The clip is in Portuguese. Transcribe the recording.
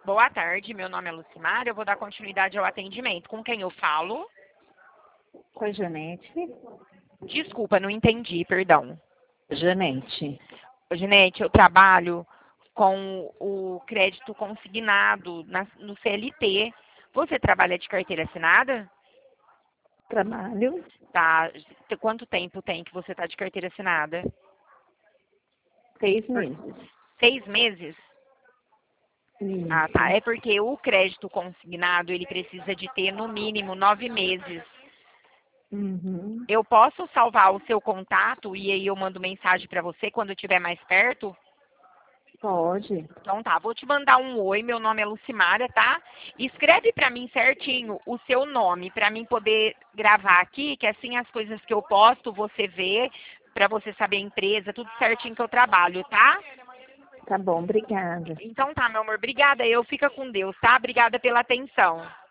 Boa tarde, meu nome é Lucimar, eu vou dar continuidade ao atendimento. Com quem eu falo? Com a Janete. Desculpa, não entendi, perdão. Janete. Ginete, eu trabalho com o crédito consignado no CLT. Você trabalha de carteira assinada? Trabalho Tá. Quanto tempo tem que você está de carteira assinada? 6 meses. 6 meses? Isso. Ah, tá. É porque o crédito consignado, ele precisa de ter no mínimo 9 meses. Uhum. Eu posso salvar o seu contato e aí eu mando mensagem para você quando eu estiver mais perto? Pode. Então tá, vou te mandar um oi, meu nome é Lucimária, tá? Escreve pra mim certinho o seu nome, pra mim poder gravar aqui, que assim as coisas que eu posto você vê, pra você saber a empresa, tudo certinho que eu trabalho, tá? Tá bom, obrigada. Então tá, meu amor, obrigada, eu fica com Deus, tá? Obrigada pela atenção.